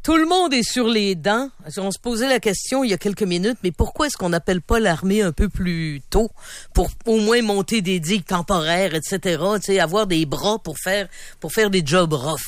Tout le monde est sur les dents. On se posait la question il y a quelques minutes, mais pourquoi est-ce qu'on n'appelle pas l'armée un peu plus tôt pour au moins monter des digues temporaires, etc., tu sais, avoir des bras pour faire des jobs rough.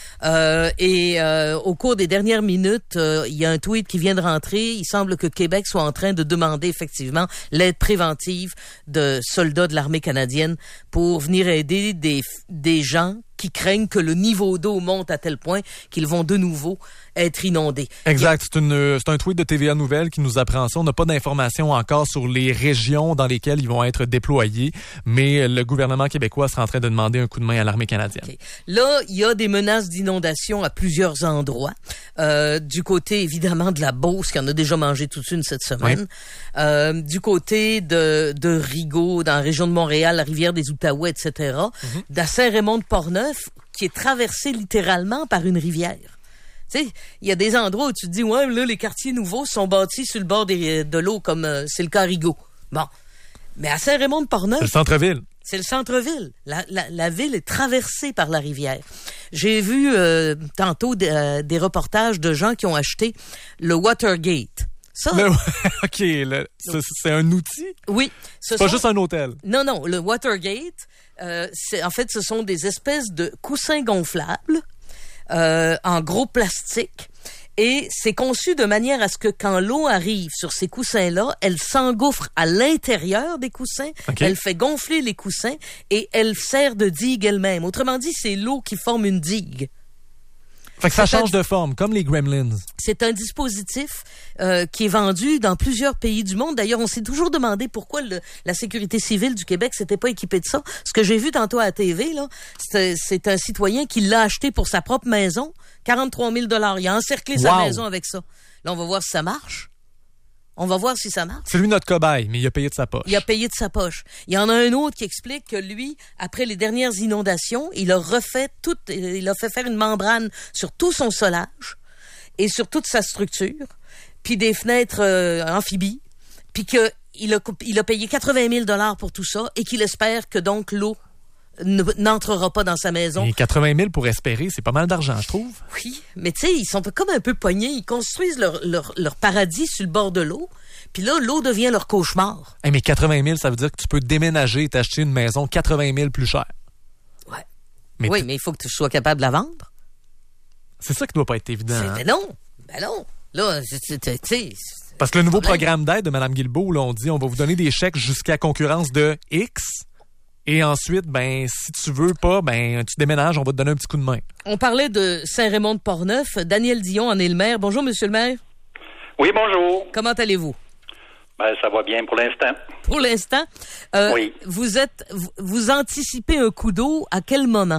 Au cours des dernières minutes, il y a un tweet qui vient de rentrer. Il semble que Québec soit en train de demander effectivement l'aide préventive de soldats de l'armée canadienne pour venir aider des gens qui craignent que le niveau d'eau monte à tel point qu'ils vont de nouveau être inondés. Exact. C'est un tweet de TVA Nouvelles qui nous apprend ça. On n'a pas d'informations encore sur les régions dans lesquelles ils vont être déployés, mais le gouvernement québécois sera en train de demander un coup de main à l'armée canadienne. Okay. Là, il y a des menaces d'inondation à plusieurs endroits. Du côté, évidemment, de la Beauce, qui en a déjà mangé toute une cette semaine. Oui. Du côté de Rigaud, dans la région de Montréal, la rivière des Outaouais, etc. Mm-hmm. De Saint-Raymond-de-Portneuf, qui est traversé littéralement par une rivière. Tu sais, il y a des endroits où tu te dis, ouais, là, les quartiers nouveaux sont bâtis sur le bord de l'eau, comme c'est le cas à Rigaud. Bon. Mais à Saint-Raymond-de-Portneuf... C'est le centre-ville. C'est le centre-ville. La ville est traversée par la rivière. J'ai vu tantôt des reportages de gens qui ont acheté le Watergate. Ça, OK, c'est un outil? Oui. C'est pas juste un hôtel. Non, le Watergate, en fait, ce sont des espèces de coussins gonflables en gros plastique. Et c'est conçu de manière à ce que quand l'eau arrive sur ces coussins-là, elle s'engouffre à l'intérieur des coussins, okay. Elle fait gonfler les coussins et elle sert de digue elle-même. Autrement dit, c'est l'eau qui forme une digue. Fait que ça change de forme, comme les Gremlins. C'est un dispositif qui est vendu dans plusieurs pays du monde. D'ailleurs, on s'est toujours demandé pourquoi la sécurité civile du Québec s'était pas équipée de ça. Ce que j'ai vu tantôt à la TV, là, c'est un citoyen qui l'a acheté pour sa propre maison, 43 000 $. Il a encerclé sa maison avec ça. Là, on va voir si ça marche. On va voir si ça marche. C'est lui notre cobaye, mais il a payé de sa poche. Il a payé de sa poche. Il y en a un autre qui explique que lui, après les dernières inondations, il a fait faire une membrane sur tout son solage et sur toute sa structure, puis des fenêtres amphibies, puis qu'il a payé 80 000 $ pour tout ça et qu'il espère que donc l'eau n'entrera pas dans sa maison. Et 80 000 pour espérer, c'est pas mal d'argent, je trouve. Oui, mais tu sais, ils sont comme un peu pognés. Ils construisent leur paradis sur le bord de l'eau, puis là, l'eau devient leur cauchemar. Hey, mais 80 000, ça veut dire que tu peux déménager et t'acheter une maison 80 000 plus cher. Ouais. Mais il faut que tu sois capable de la vendre. C'est ça qui doit pas être évident. Ben non. Là, tu sais... Parce que le nouveau programme d'aide de Mme Guilbeault, là, on dit on va vous donner des chèques jusqu'à concurrence de X... Et ensuite, si tu veux pas, tu déménages, on va te donner un petit coup de main. On parlait de Saint-Raymond-de-Portneuf. Daniel Dion en est le maire. Bonjour, monsieur le maire. Oui, bonjour. Comment allez-vous? Ça va bien pour l'instant. Pour l'instant? Oui. Vous anticipez un coup d'eau à quel moment?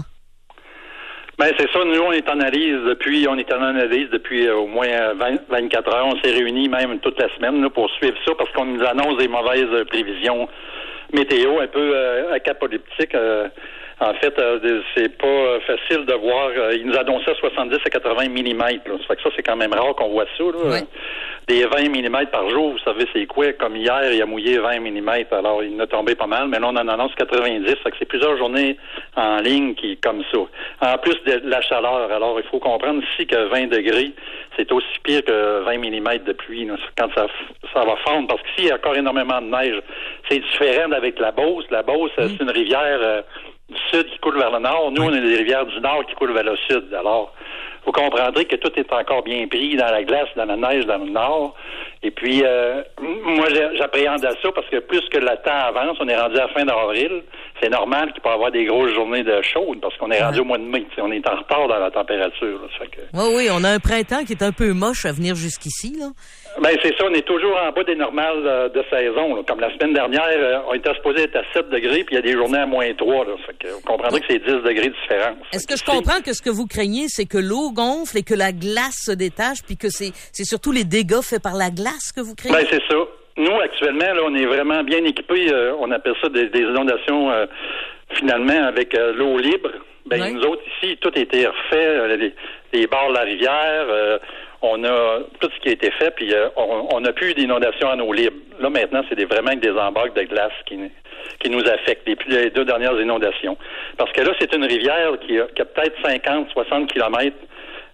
C'est ça. Nous, on est en analyse depuis au moins 24 heures. On s'est réunis même toute la semaine là, pour suivre ça parce qu'on nous annonce des mauvaises prévisions météo un peu apocalyptique. En fait, c'est pas facile de voir. Ils nous annonçaient 70 à 80 mm. Ça fait que ça, c'est quand même rare qu'on voit ça. Là. Oui. Des 20 mm par jour, vous savez, c'est quoi? Comme hier, il a mouillé 20 mm. Alors, il en a tombé pas mal, mais là, on en annonce 90. Ça fait que c'est plusieurs journées en ligne qui comme ça. En plus de la chaleur. Alors, il faut comprendre ici que 20 degrés, c'est aussi pire que 20 mm de pluie. Là, quand ça va fondre. Parce qu'ici, il y a encore énormément de neige. C'est différent avec la Beauce. La Beauce, c'est une rivière... du sud qui coule vers le nord. Nous, on a des rivières du nord qui coulent vers le sud. Alors, vous comprendrez que tout est encore bien pris dans la glace, dans la neige, dans le nord. Et puis, moi, j'appréhende à ça parce que plus que le temps avance, on est rendu à la fin d'avril, c'est normal qu'il peut y avoir des grosses journées de chaude parce qu'on est rendu au mois de mai. On est en retard dans la température. Là, ça fait que... Oui, on a un printemps qui est un peu moche à venir jusqu'ici, là. C'est ça, on est toujours en bas des normales de saison. Là. Comme la semaine dernière, on était supposé être à 7 degrés, puis il y a des journées à moins 3. Là. Fait que vous comprendrez que c'est 10 degrés de différence. Est-ce que je comprends que ce que vous craignez, c'est que l'eau gonfle et que la glace se détache, puis que c'est surtout les dégâts faits par la glace que vous craignez? C'est ça. Nous, actuellement, là, on est vraiment bien équipés. On appelle ça des inondations, finalement, avec l'eau libre. Nous autres, ici, tout a été refait. Les bords de la rivière... on a tout ce qui a été fait, puis on n'a plus d'inondations en eau libre. Là, maintenant, c'est vraiment des embarques de glace qui nous affectent, les 2 dernières inondations. Parce que là, c'est une rivière qui a peut-être 50, 60 kilomètres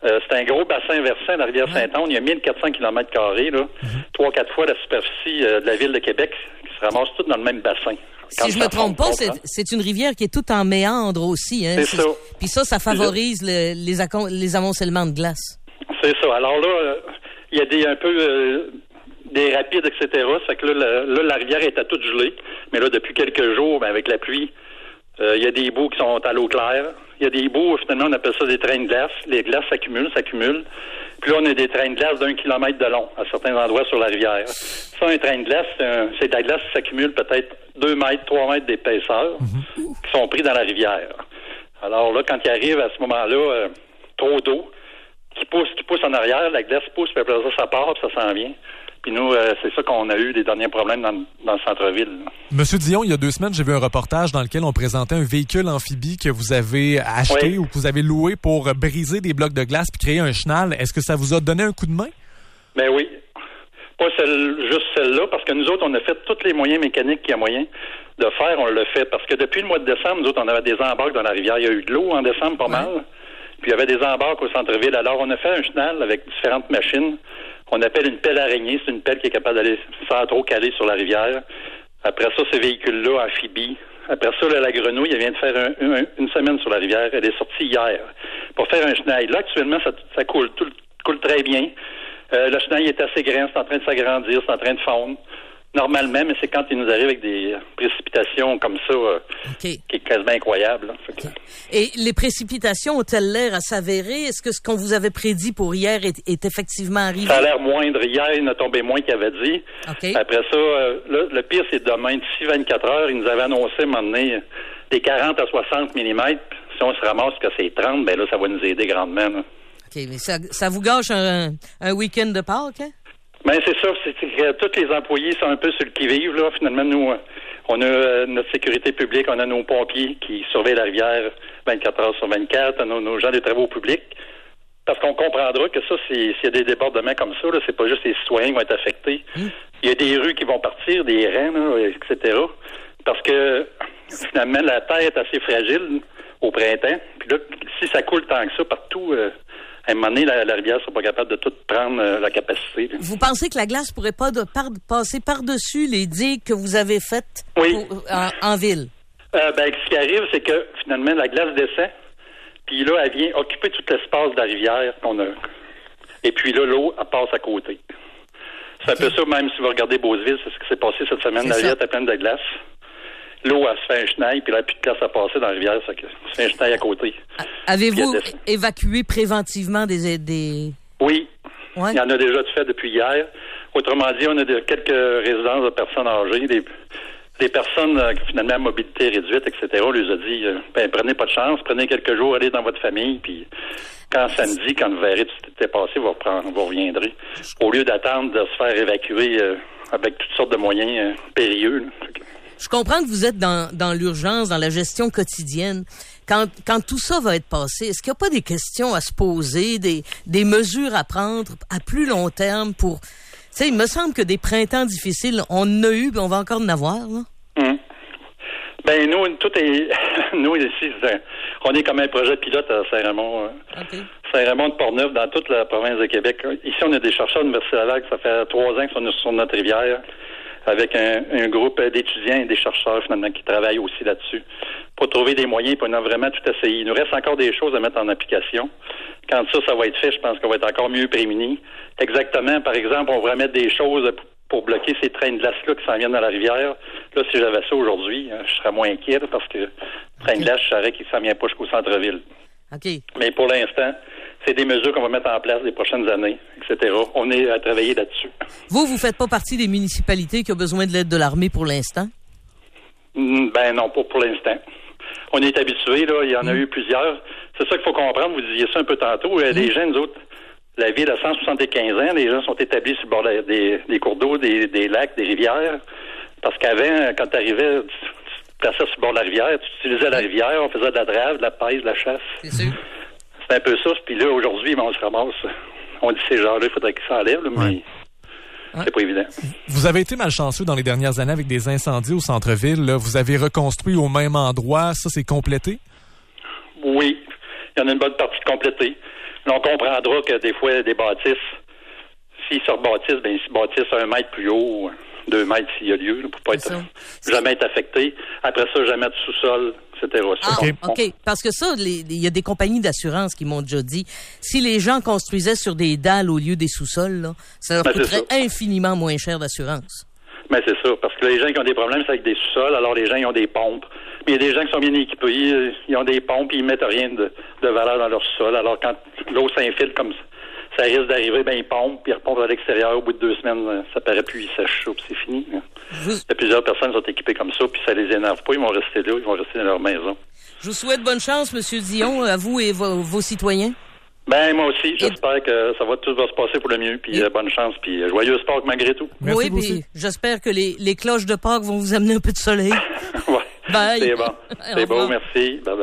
C'est un gros bassin versant, la rivière Saint-Onge. Il y a 1400 km², là. 3-4 fois la superficie de la ville de Québec qui se ramasse toutes dans le même bassin. Si je me trompe pas, c'est une rivière qui est toute en méandre aussi. Hein? C'est ça. Puis ça favorise les amoncellements de glace. C'est ça. Alors là, il y a un peu des rapides, etc. Ça fait que là, la rivière était toute gelée. Mais là, depuis quelques jours, avec la pluie, il y a des bouts qui sont à l'eau claire. Il y a des bouts, finalement, on appelle ça des trains de glace. Les glaces s'accumulent. Puis là, on a des trains de glace d'1 kilomètre de long à certains endroits sur la rivière. Ça, un train de glace, c'est de la glace qui s'accumule peut-être 2 mètres, 3 mètres d'épaisseur qui sont pris dans la rivière. Alors là, quand il arrive à ce moment-là, trop d'eau, qui pousse en arrière, la glace pousse, puis après ça part, puis ça s'en vient. Puis nous, c'est ça qu'on a eu des derniers problèmes dans le centre-ville. Monsieur Dion, il y a 2 semaines, j'ai vu un reportage dans lequel on présentait un véhicule amphibie que vous avez acheté ou que vous avez loué pour briser des blocs de glace puis créer un chenal. Est-ce que ça vous a donné un coup de main? Ben oui. Pas juste celle-là, parce que nous autres, on a fait tous les moyens mécaniques qu'il y a moyen de faire, on l'a fait. Parce que depuis le mois de décembre, nous autres, on avait des embarques dans la rivière. Il y a eu de l'eau en décembre, pas mal. Puis il y avait des embarques au centre-ville. Alors, on a fait un chenal avec différentes machines. On appelle une pelle araignée. C'est une pelle qui est capable d'aller sans trop caler sur la rivière. Après ça, ces véhicules-là, amphibies. Après ça, la grenouille, elle vient de faire une semaine sur la rivière. Elle est sortie hier pour faire un chenal. Là, actuellement, ça coule très bien. Le chenal est assez grand, c'est en train de s'agrandir, c'est en train de fondre. Normalement, mais c'est quand il nous arrive avec des précipitations comme ça, qui est quasiment incroyable. Là. Et les précipitations ont-elles l'air à s'avérer? Est-ce que ce qu'on vous avait prédit pour hier est effectivement arrivé? Ça a l'air moindre. Hier, il en a tombé moins qu'il avait dit. Après ça, le pire, c'est demain. D'ici 24 heures, il nous avait annoncé à un moment donné des 40 à 60 mm. Si on se ramasse que c'est 30, ben là, ça va nous aider grandement. Là. OK, mais ça vous gâche un week-end de Pâques, hein? Ben c'est ça, c'est que tous les employés sont un peu sur le qui-vive, là. Finalement, nous, on a notre sécurité publique, on a nos pompiers qui surveillent la rivière 24 heures sur 24, on a nos gens des travaux publics. Parce qu'on comprendra que ça, s'il y a des débordements comme ça, là, c'est pas juste les citoyens qui vont être affectés. Il y a des rues qui vont partir, des reins, là, etc. Parce que, finalement, la terre est assez fragile au printemps. Puis là, si ça coule tant que ça partout... à un moment donné, la rivière ne sera pas capable de tout prendre la capacité. Là. Vous pensez que la glace pourrait pas passer par-dessus les digues que vous avez faites en ville? Ce qui arrive, c'est que finalement, la glace descend, puis là, elle vient occuper tout l'espace de la rivière qu'on a. Et puis là, l'eau, elle passe à côté. C'est un peu ça, même si vous regardez Beauceville, c'est ce qui s'est passé cette semaine. La rivière était pleine de glace. L'eau, elle se fait un chenal, puis là, plus de place à passer dans la rivière, ça se fait un chenal à côté. Avez-vous évacué préventivement des... Oui. Ouais. Il y en a déjà fait depuis hier. Autrement dit, on a quelques résidences de personnes âgées, des personnes finalement à mobilité réduite, etc. On leur a dit, prenez pas de chance, prenez quelques jours, allez dans votre famille, puis quand samedi, quand vous verrez tout ce qui était passé, vous reviendrez. Au lieu d'attendre de se faire évacuer avec toutes sortes de moyens périlleux. Là. Je comprends que vous êtes dans l'urgence, dans la gestion quotidienne. Quand tout ça va être passé, est-ce qu'il n'y a pas des questions à se poser, des mesures à prendre à plus long terme pour... Tu sais, il me semble que des printemps difficiles, on en a eu, mais on va encore en avoir, là. Ben, nous, nous, ici, on est comme un projet pilote à Saint-Raymond. Saint-Raymond de Portneuf, dans toute la province de Québec. Ici, on a des chercheurs de l'Université Laval, ça fait 3 ans qu'ils sont sur notre rivière, avec un groupe d'étudiants et des chercheurs, finalement, qui travaillent aussi là-dessus, pour trouver des moyens, puis on a vraiment tout essayé. Il nous reste encore des choses à mettre en application. Quand ça va être fait, je pense qu'on va être encore mieux prémunis. Exactement, par exemple, on va mettre des choses pour bloquer ces trains de glace-là qui s'en viennent dans la rivière. Là, si j'avais ça aujourd'hui, je serais moins inquiet, là, parce que le train de glace, je saurais qu'il s'en vient pas jusqu'au centre-ville. Mais pour l'instant, c'est des mesures qu'on va mettre en place les prochaines années, etc. On est à travailler là-dessus. Vous faites pas partie des municipalités qui ont besoin de l'aide de l'armée pour l'instant? Ben non, pas pour l'instant. On est habitués, là. Il y en a eu plusieurs. C'est ça qu'il faut comprendre. Vous disiez ça un peu tantôt. Les gens, nous autres, la ville a 175 ans. Les gens sont établis sur le bord des cours d'eau, des lacs, des rivières. Parce qu'avant, quand tu arrivais, tu te plaçais sur le bord de la rivière, tu utilisais la rivière, on faisait de la drave, de la pêche, de la chasse. C'est sûr. C'est un peu ça. Puis là, aujourd'hui, on se ramasse. On dit ces gens-là, il faudrait qu'ils s'enlèvent, mais c'est pas évident. Vous avez été malchanceux dans les dernières années avec des incendies au centre-ville. Là. Vous avez reconstruit au même endroit. Ça, c'est complété? Oui. Il y en a une bonne partie de complété. Là, on comprendra que des fois, des bâtisses, s'ils se rebâtissent, ben, ils se bâtissent 1 mètre plus haut, 2 mètres s'il y a lieu, là, pour pas jamais être affecté. Après ça, jamais de sous-sol, etc. OK. Parce que ça, il y a des compagnies d'assurance qui m'ont déjà dit, si les gens construisaient sur des dalles au lieu des sous-sols, là, ça leur coûterait infiniment moins cher d'assurance. Mais c'est ça, parce que les gens qui ont des problèmes, c'est avec des sous-sols, alors les gens, ils ont des pompes. Mais il y a des gens qui sont bien équipés, ils ont des pompes, ils mettent rien de valeur dans leur sous-sol. Alors quand l'eau s'infiltre comme ça risque d'arriver, ben ils pompent, puis ils repompent à l'extérieur. Au bout de 2 semaines, ça paraît plus, ils sèchent ça, puis c'est fini. Il y a plusieurs personnes qui sont équipées comme ça, puis ça les énerve pas, ils vont rester là, ils vont rester dans leur maison. Je vous souhaite bonne chance, M. Dion, à vous et vos citoyens. Ben moi aussi, j'espère que tout va se passer pour le mieux, puis bonne chance, puis joyeux Pâques malgré tout. Merci puis j'espère que les cloches de Pâques vont vous amener un peu de soleil. Ouais. Bye. C'est bon. C'est beau, merci. Bye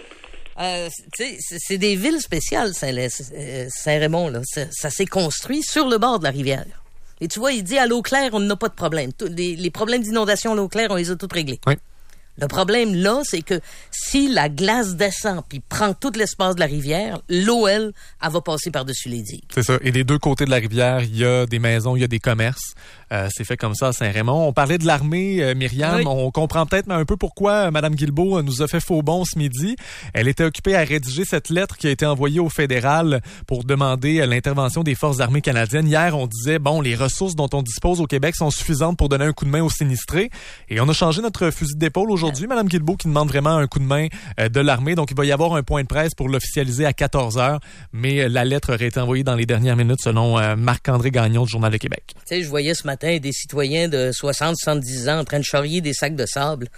bye. C'est des villes spéciales, Saint-Raymond, là. Ça s'est construit sur le bord de la rivière. Et tu vois, il dit à l'eau claire, on n'a pas de problème. Les problèmes d'inondation à l'eau claire, on les a tous réglés. Oui. Le problème, là, c'est que si la glace descend puis prend tout l'espace de la rivière, l'eau, elle va passer par-dessus les digues. C'est ça. Et des deux côtés de la rivière, il y a des maisons, il y a des commerces. C'est fait comme ça à Saint-Raymond. On parlait de l'armée, Myriam. Oui. On comprend peut-être un peu pourquoi Mme Guilbeault nous a fait faux bond ce midi. Elle était occupée à rédiger cette lettre qui a été envoyée au fédéral pour demander l'intervention des forces armées canadiennes. Hier, on disait, les ressources dont on dispose au Québec sont suffisantes pour donner un coup de main aux sinistrés. Et on a changé notre fusil d'épaule aujourd'hui, Mme Guilbeault, qui demande vraiment un coup de main de l'armée. Donc, il va y avoir un point de presse pour l'officialiser à 14h. Mais la lettre aurait été envoyée dans les dernières minutes, selon Marc-André Gagnon du Journal de Québec. Tu sais, je voyais ce matin des citoyens de 60-70 ans en train de charrier des sacs de sable.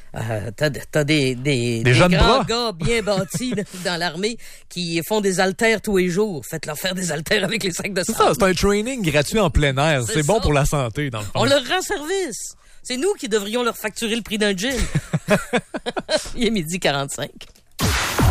T'as des jeunes grands bras. gars bien bâtis dans l'armée qui font des haltères tous les jours. Faites-leur faire des haltères avec les sacs de sable. C'est un training gratuit en plein air. C'est bon pour la santé, dans le fond. On leur rend service. C'est nous qui devrions leur facturer le prix d'un gin. Il est 12h45.